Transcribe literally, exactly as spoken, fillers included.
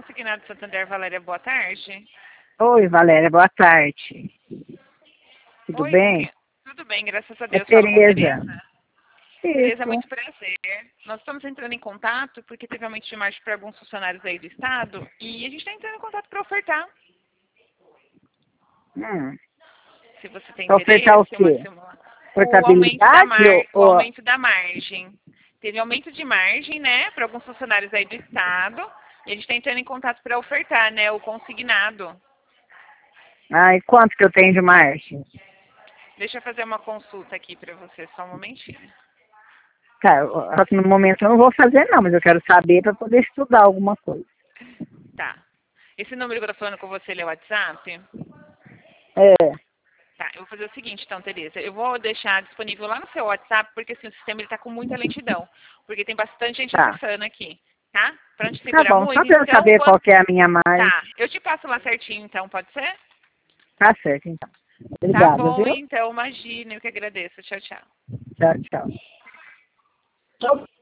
Consignado Santander, Valéria, boa tarde. Oi, Valéria, boa tarde. Tudo Oi, com bem? quem? Tudo bem, graças a É Deus. Fala com Tereza. Tereza. Tereza, Isso. muito prazer. Nós estamos entrando em contato porque teve aumento de margem para alguns funcionários aí do Estado e a gente está entrando em contato para ofertar. Hum. Se você tem Pra ofertar o interesse, uma quê? semana. O aumento da Portabilidade mar... o ou... ou- aumento da margem. Teve aumento de margem, né, para alguns funcionários aí do Estado e a gente está entrando em contato para ofertar, né, o consignado. Ah, e quanto que eu tenho de margem? Deixa eu fazer uma consulta aqui para você, só um momentinho. Tá, só que no momento eu não vou fazer não, mas eu quero saber para poder estudar alguma coisa. Tá. Esse número que eu tô falando com você, ele é o WhatsApp? É, Tá, eu vou fazer o seguinte, então, Tereza. Eu vou deixar disponível lá no seu WhatsApp, porque assim, o sistema ele tá com muita lentidão. Porque tem bastante gente tá. acessando aqui, tá? Pra não te Tá segurar bom, só muito, para eu então, saber qual quando... que é a minha margem. Tá, eu te passo lá certinho, então, pode ser? Tá certo, então. Tá Obrigada, bom, viu? então, imagina, eu que agradeço. Tchau, tchau. Tchau, tchau.